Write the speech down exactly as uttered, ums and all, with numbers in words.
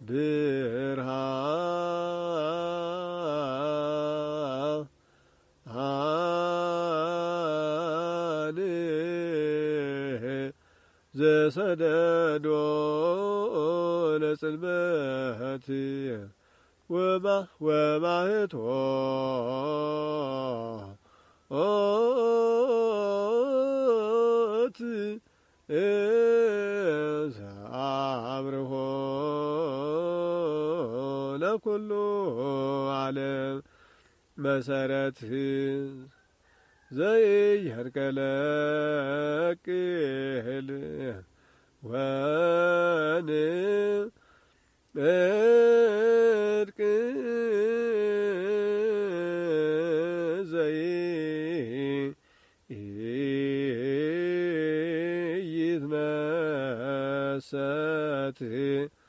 ብርሃን ዘሰደዶ ለጽልመት ወማህቶ ኦት ዘአብርሆ ለኩሉ ዓለም መሰረት ዘይሄርከለቅል ወን እድቅ ዘይ ይትመሰት